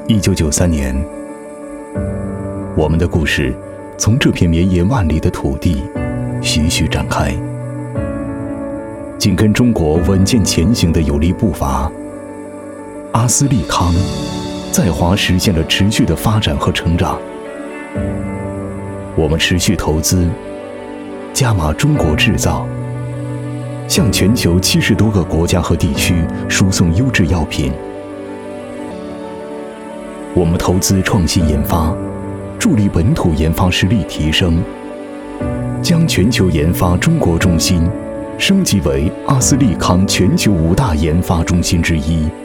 1993年，我们的故事从这片绵延万里的土地徐徐展开。紧跟中国稳健前行的有力步伐，阿斯利康在华实现了持续的发展和成长。我们持续投资，加码中国制造，向全球70多个国家和地区输送优质药品。我们投资创新研发，助力本土研发实力提升，将全球研发中国中心升级为阿斯利康全球5大研发中心之一。